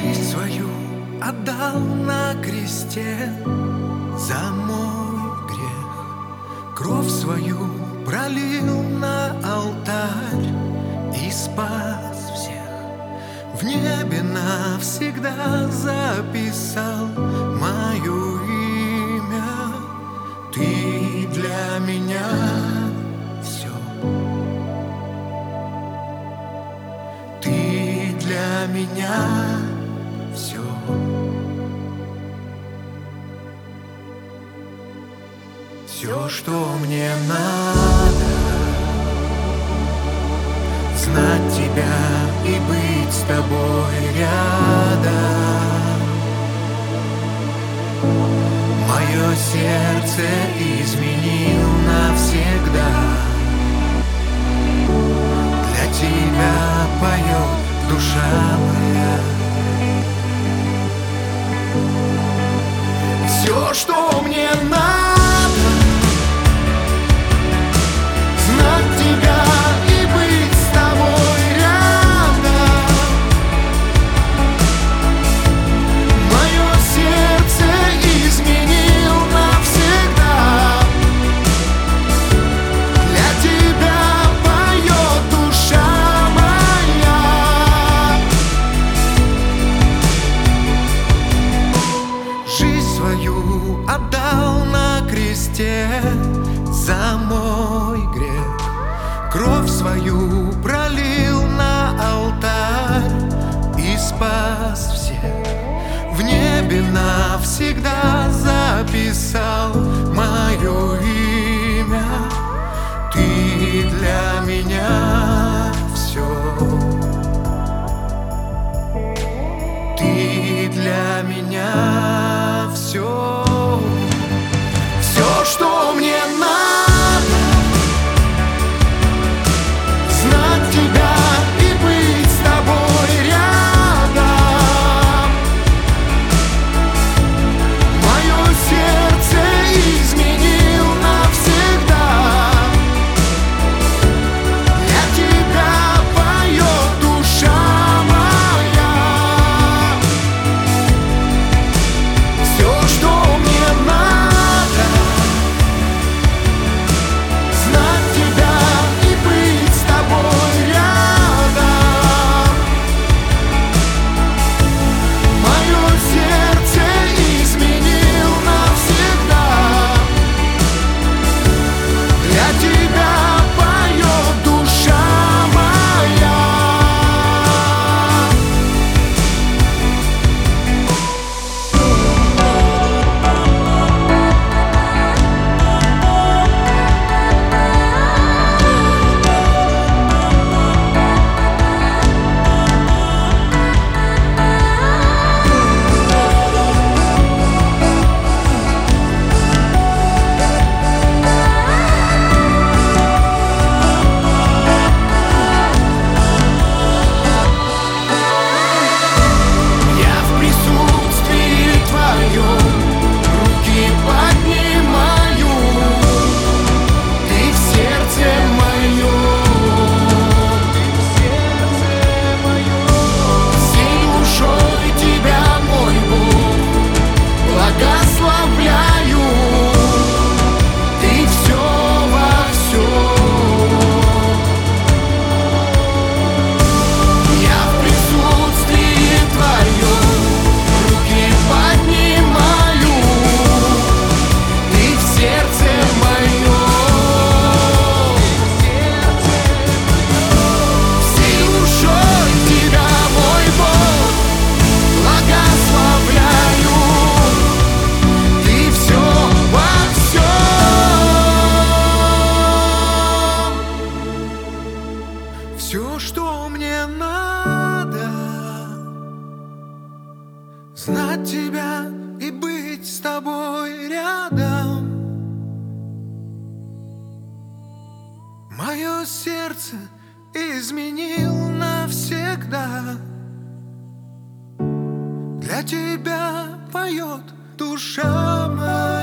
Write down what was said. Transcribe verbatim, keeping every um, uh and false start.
Жизнь свою отдал на кресте за мой грех, кровь свою пролил на алтарь и спас всех. В небе навсегда записал мое имя. Ты для меня все. Ты для меня все. Все, что мне надо, знать тебя и быть с тобой рядом. Мое сердце изменил навсегда. Для тебя поет душа моя. Все, что мне надо, знать тебя и быть с тобой рядом. Мое сердце изменил навсегда. Для тебя поет душа моя. Жизнь свою отдал на кресте за мой грех, кровь свою пролил на алтарь и спас всех. В небе навсегда записал мое имя. Ты для меня все. Ты для меня все. Все, что мне надо, знать тебя и быть с тобой рядом. Мое сердце изменил навсегда. Для тебя поет душа моя. Все, что мне надо, знать тебя и быть с тобой рядом. Мое сердце изменил навсегда. Для тебя поет душа моя. Я в присутствии твоем руки поднимаю. Ты в сердце моем. Всей душой тебя, мой Бог, благословляю. Ты все во всем. Я в присутствии твоем руки поднимаю. Ты в сердце моем. Всей душой тебя, мой Бог, благословляю. Ты все во всем. Все, что мне надо, знать тебя и быть с тобой рядом. Мое сердце изменил навсегда. Для тебя поет душа моя.